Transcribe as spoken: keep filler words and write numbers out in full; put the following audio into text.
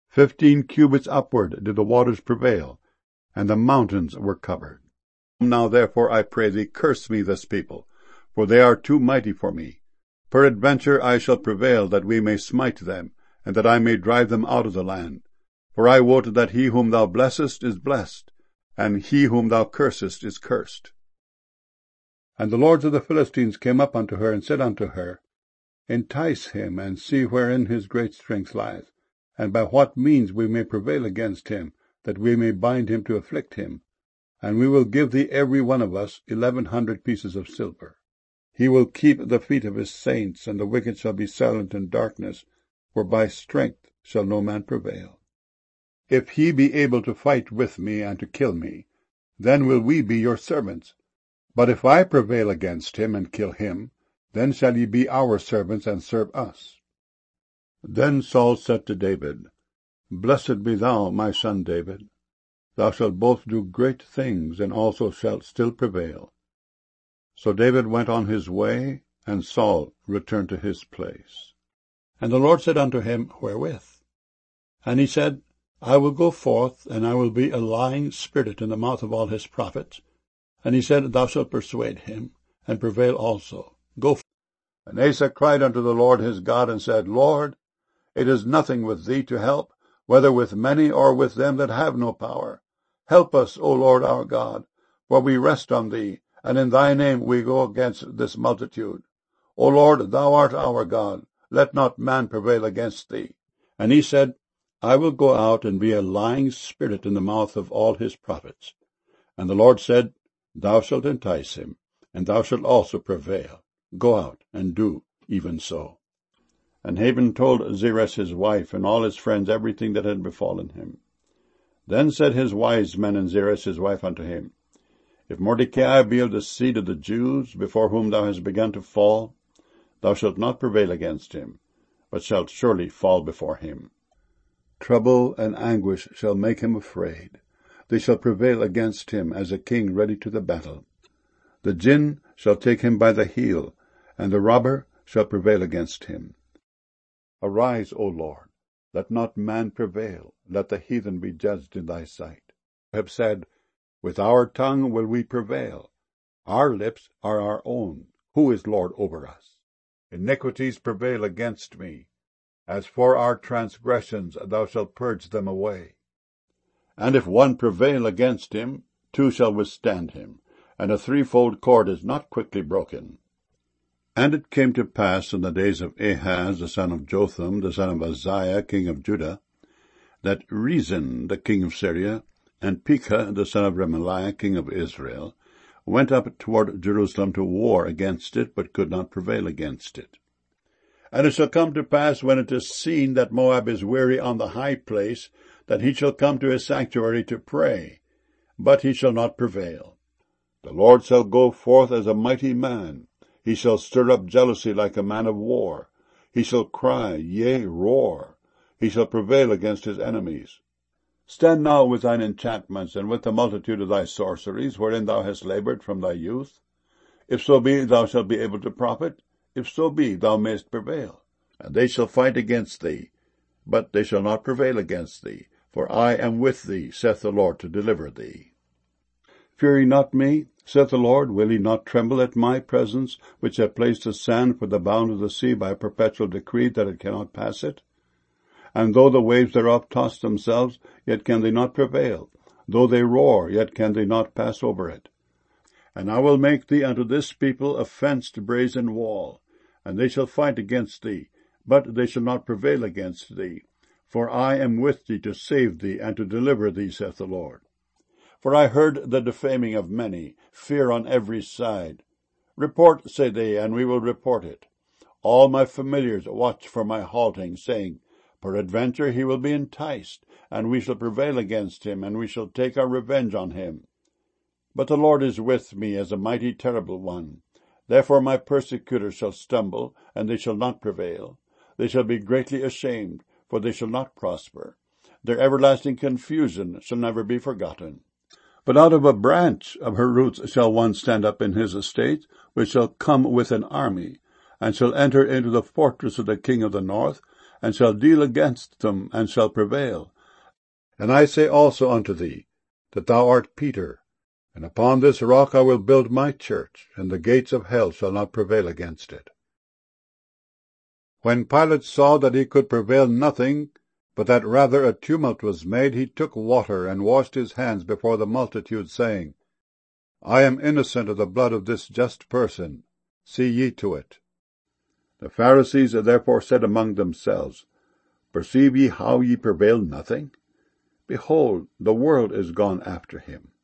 Fifteen cubits upward did the waters prevail, and the mountains were covered. Now therefore, I pray thee, curse me this people, for they are too mighty for me. Peradventure I shall prevail, that we may smite them, and that I may drive them out of the land. For I wot that he whom thou blessest is blessed, and he whom thou cursest is cursed. And the lords of the Philistines came up unto her, and said unto her, Entice him, and see wherein his great strength lieth, and by what means we may prevail against him, that we may bind him to afflict him. And we will give thee every one of us eleven hundred pieces of silver. He will keep the feet of his saints, and the wicked shall be silent in darkness, for by strength shall no man prevail. If he be able to fight with me, and to kill me, then will we be your servants. But if I prevail against him, and kill him, then shall ye be our servants, and serve us. Then Saul said to David, Blessed be thou, my son David. Thou shalt both do great things, and also shalt still prevail. So David went on his way, and Saul returned to his place. And the Lord said unto him, Wherewith? And he said, I will go forth, and I will be a lying spirit in the mouth of all his prophets. And he said, Thou shalt persuade him, and prevail also. Go forth. And Asa cried unto the Lord his God, and said, Lord, it is nothing with thee to help, whether with many or with them that have no power. Help us, O Lord our God, for we rest on thee, and in thy name we go against this multitude. O Lord, thou art our God, let not man prevail against thee. And he said, I will go out and be a lying spirit in the mouth of all his prophets. And the Lord said, Thou shalt entice him, and thou shalt also prevail. Go out and do even so. And Haman told Zeresh his wife and all his friends everything that had befallen him. Then said his wise men and Zeresh his wife unto him, If Mordecai be of the seed of the Jews, before whom thou hast begun to fall, thou shalt not prevail against him, but shalt surely fall before him. Trouble and anguish shall make him afraid. They shall prevail against him as a king ready to the battle. The jinn shall take him by the heel, and the robber shall prevail against him. Arise, O Lord, let not man prevail, let the heathen be judged in thy sight. You have said, With our tongue will we prevail. Our lips are our own. Who is Lord over us? Iniquities prevail against me. As for our transgressions, thou shalt purge them away. And if one prevail against him, two shall withstand him, and a threefold cord is not quickly broken. And it came to pass in the days of Ahaz the son of Jotham, the son of Uzziah, king of Judah, that Rezin the king of Syria, and Pekah the son of Remaliah, king of Israel, went up toward Jerusalem to war against it, but could not prevail against it. And it shall come to pass, when it is seen that Moab is weary on the high place, that he shall come to his sanctuary to pray, but he shall not prevail. The Lord shall go forth as a mighty man. He shall stir up jealousy like a man of war. He shall cry, yea, roar. He shall prevail against his enemies. Stand now with thine enchantments, and with the multitude of thy sorceries, wherein thou hast laboured from thy youth. If so be thou shalt be able to profit, if so be thou mayest prevail. And they shall fight against thee, but they shall not prevail against thee, for I am with thee, saith the Lord, to deliver thee. Fear ye not me, saith the Lord. Will ye not tremble at my presence, which have placed the sand for the bound of the sea by a perpetual decree, that it cannot pass it? And though the waves thereof toss themselves, yet can they not prevail. Though they roar, yet can they not pass over it. And I will make thee unto this people a fenced brazen wall, and they shall fight against thee, but they shall not prevail against thee. For I am with thee to save thee, and to deliver thee, saith the Lord. For I heard the defaming of many, fear on every side. Report, say they, and we will report it. All my familiars watch for my halting, saying, Peradventure he will be enticed, and we shall prevail against him, and we shall take our revenge on him. But the Lord is with me as a mighty terrible one. Therefore my persecutors shall stumble, and they shall not prevail. They shall be greatly ashamed, for they shall not prosper. Their everlasting confusion shall never be forgotten. But out of a branch of her roots shall one stand up in his estate, which shall come with an army, and shall enter into the fortress of the king of the north, and shall deal against them, and shall prevail. And I say also unto thee, that thou art Peter, and upon this rock I will build my church, and the gates of hell shall not prevail against it. When Pilate saw that he could prevail nothing, but that rather a tumult was made, he took water, and washed his hands before the multitude, saying, I am innocent of the blood of this just person. See ye to it. The Pharisees therefore said among themselves, Perceive ye how ye prevail nothing? Behold, the world is gone after him.